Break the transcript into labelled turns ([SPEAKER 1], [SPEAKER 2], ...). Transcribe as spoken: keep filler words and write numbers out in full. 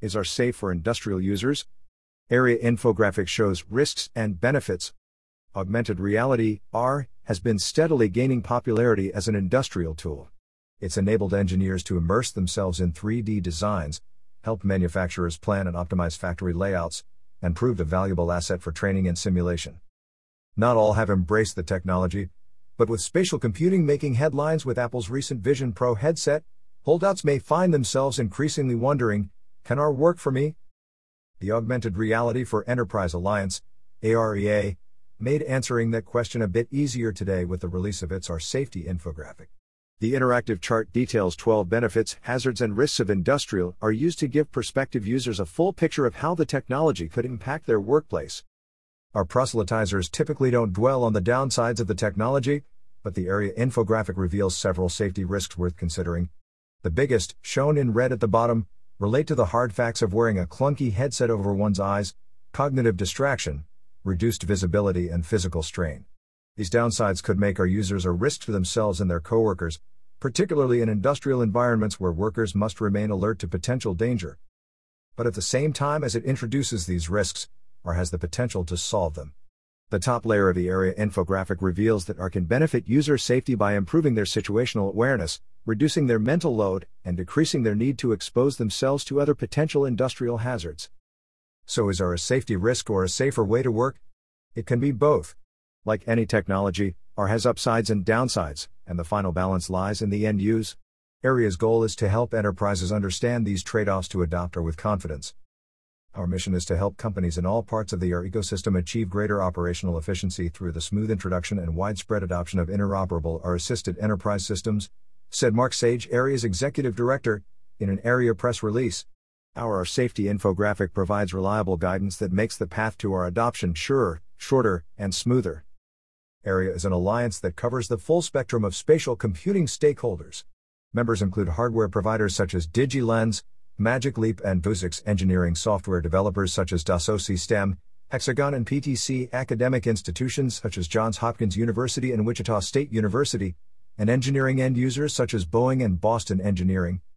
[SPEAKER 1] Is A R safe for industrial users? Area infographic shows risks and benefits. Augmented reality, A R, has been steadily gaining popularity as an industrial tool. It's enabled engineers to immerse themselves in three D designs, helped manufacturers plan and optimize factory layouts, and proved a valuable asset for training and simulation. Not all have embraced the technology, but with spatial computing making headlines with Apple's recent Vision Pro headset, holdouts may find themselves increasingly wondering, can A R work for me? The Augmented Reality for Enterprise Alliance, A R E A, made answering that question a bit easier today with the release of its A R safety infographic. The interactive chart details twelve benefits, hazards, and risks of industrial A R used to give prospective users a full picture of how the technology could impact their workplace. Our proselytizers typically don't dwell on the downsides of the technology, but the area infographic reveals several safety risks worth considering. The biggest, shown in red at the bottom, relate to the hard facts of wearing a clunky headset over one's eyes, cognitive distraction, reduced visibility, and physical strain. These downsides could make our users a risk to themselves and their coworkers, particularly in industrial environments where workers must remain alert to potential danger. But at the same time as it introduces these risks, A R has the potential to solve them. The top layer of the area infographic reveals that A R can benefit user safety by improving their situational awareness, reducing their mental load, and decreasing their need to expose themselves to other potential industrial hazards. So is A R a safety risk or a safer way to work? It can be both. Like any technology, A R has upsides and downsides, and the final balance lies in the end use. Area's goal is to help enterprises understand these trade-offs to adopt A R with confidence. Our mission is to help companies in all parts of the A R ecosystem achieve greater operational efficiency through the smooth introduction and widespread adoption of interoperable A R-assisted enterprise systems, said Mark Sage, Area's executive director, in an Area press release. Our A R safety infographic provides reliable guidance that makes the path to A R adoption surer, shorter, and smoother. Area is an alliance that covers the full spectrum of spatial computing stakeholders. Members include hardware providers such as DigiLens, Magic Leap, and Vuzix, engineering software developers such as Dassault Systèmes, Hexagon, and P T C, academic institutions such as Johns Hopkins University and Wichita State University, and engineering end users such as Boeing and Boston Engineering,